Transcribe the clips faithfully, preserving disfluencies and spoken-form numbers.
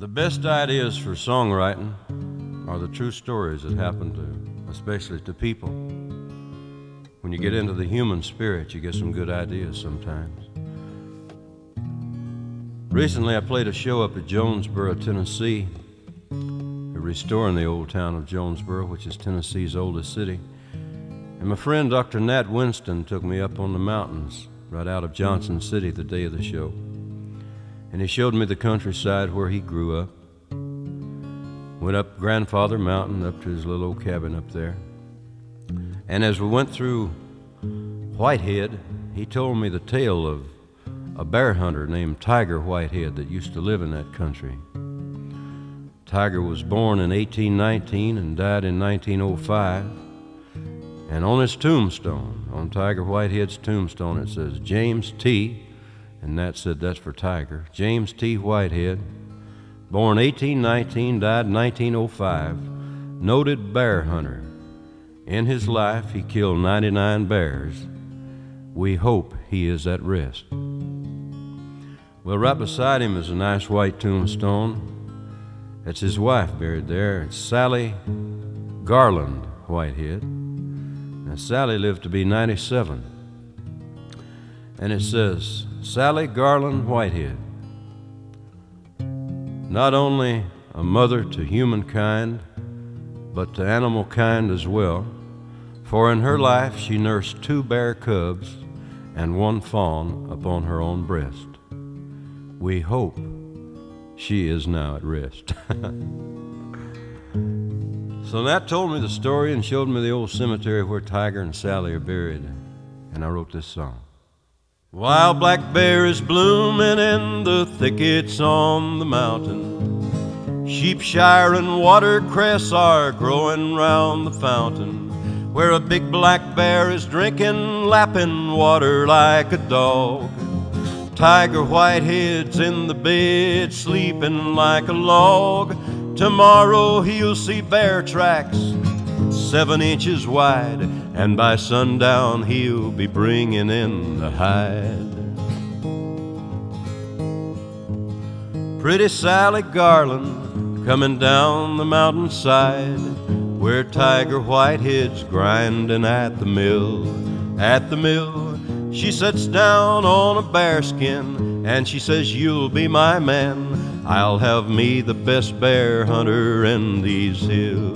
The best ideas for songwriting are the true stories that happen to, especially to people. When you get into the human spirit, you get some good ideas sometimes. Recently, I played a show up at Jonesboro, Tennessee. They're restoring the old town of Jonesboro, which is Tennessee's oldest city. And my friend Doctor Nat Winston took me up on the mountains right out of Johnson City the day of the show. And he showed me the countryside where he grew up. Went up Grandfather Mountain, up to his little old cabin up there. And as we went through Whitehead, he told me the tale of a bear hunter named Tiger Whitehead that used to live in that country. Tiger was born in eighteen nineteen and died in nineteen oh five. And on his tombstone, on Tiger Whitehead's tombstone, it says James T., and Nat said that's for Tiger, James T. Whitehead, born eighteen nineteen, died nineteen oh five, noted bear hunter. In his life, he killed ninety-nine bears. We hope he is at rest. Well, right beside him is a nice white tombstone. That's his wife buried there. It's Sally Garland Whitehead. Now, Sally lived to be ninety-seven. And it says, Sally Garland Whitehead, not only a mother to humankind, but to animal kind as well, for in her life she nursed two bear cubs and one fawn upon her own breast. We hope she is now at rest. So Nat told me the story and showed me the old cemetery where Tiger and Sally are buried, and I wrote this song. While black bear is blooming in the thickets on the mountain, sheepshire and watercress are growing round the fountain, where a big black bear is drinking, lapping water like a dog. Tiger Whitehead's in the bed, sleeping like a log. Tomorrow he'll see bear tracks seven inches wide, and by sundown he'll be bringing in the hide. Pretty Sally Garland coming down the mountainside, where Tiger Whitehead's grinding at the mill. At the mill, she sits down on a bearskin, and she says, you'll be my man. I'll have me the best bear hunter in these hills.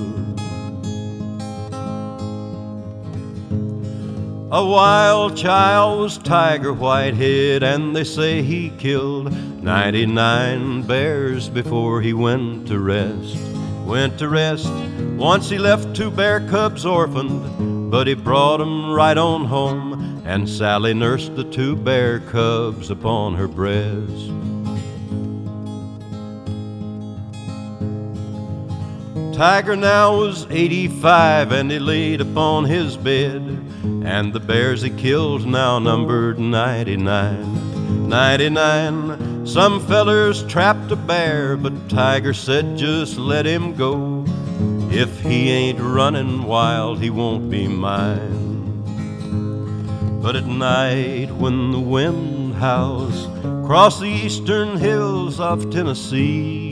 A wild child was Tiger Whitehead, and they say he killed ninety-nine bears before he went to rest. Went to rest. Once he left two bear cubs orphaned, but he brought 'em right on home, and Sally nursed the two bear cubs upon her breast. Tiger now was eighty-five, and he laid upon his bed, and the bears he killed now numbered ninety-nine. Ninety-nine. Some fellers trapped a bear, but Tiger said just let him go. If he ain't running wild, he won't be mine. But at night when the wind howls across the eastern hills of Tennessee,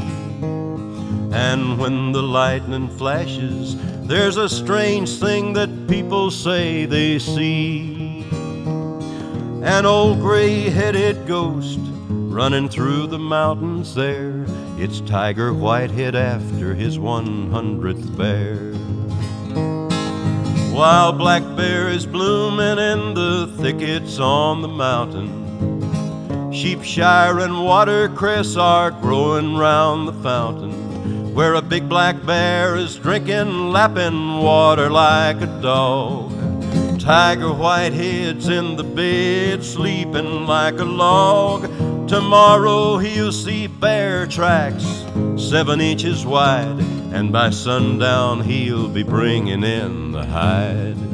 and when the lightning flashes, there's a strange thing that people say they see. An old gray-headed ghost running through the mountains there. It's Tiger Whitehead after his one hundredth bear. While black bear is blooming in the thickets on the mountain, sheepshire and watercress are growing round the fountain, where a big black bear is drinking, lapping water like a dog. Tiger Whitehead's in the bed, sleeping like a log. Tomorrow he'll see bear tracks seven inches wide, and by sundown he'll be bringing in the hide.